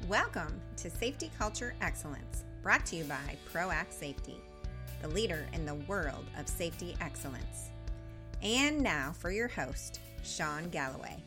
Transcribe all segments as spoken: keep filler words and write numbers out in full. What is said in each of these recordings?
Welcome to Safety Culture Excellence, brought to you by ProAct Safety, the leader in the world of safety excellence. And now for your host, Sean Galloway.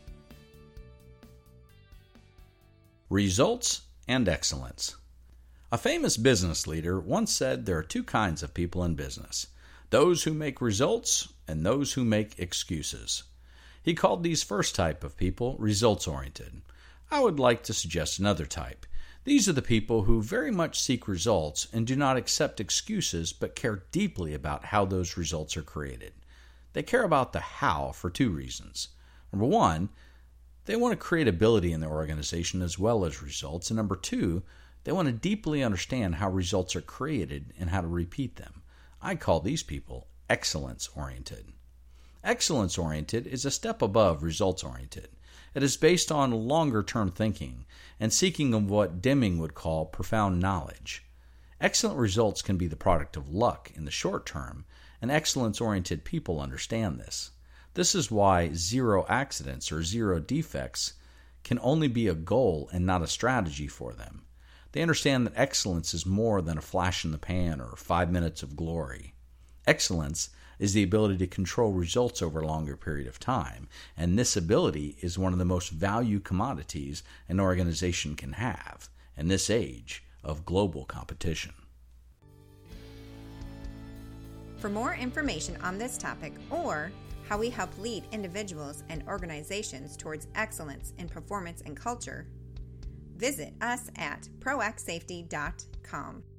Results and excellence. A famous business leader once said there are two kinds of people in business, those who make results and those who make excuses. He called these first type of people results-oriented. I would like to suggest another type. These are the people who very much seek results and do not accept excuses but care deeply about how those results are created. They care about the how for two reasons. Number one, they want to create ability in their organization as well as results. And number two, they want to deeply understand how results are created and how to repeat them. I call these people excellence-oriented. Excellence-oriented is a step above results-oriented. It is based on longer-term thinking and seeking of what Deming would call profound knowledge. Excellent results can be the product of luck in the short term, and excellence-oriented people understand this. This is why zero accidents or zero defects can only be a goal and not a strategy for them. They understand that excellence is more than a flash in the pan or five minutes of glory. Excellence is the ability to control results over a longer period of time, and this ability is one of the most valued commodities an organization can have in this age of global competition. For more information on this topic or how we help lead individuals and organizations towards excellence in performance and culture, visit us at proact safety dot com.